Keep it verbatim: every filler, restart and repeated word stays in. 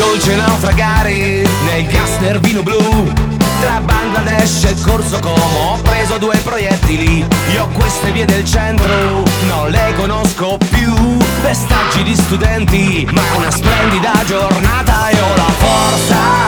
dolce naufragare nel gas del vino blu. Tra Bangladesh e Corso Como ho preso due proiettili. Io queste vie del centro non le conosco più. Pestaggi di studenti, ma è una splendida giornata e ho la forza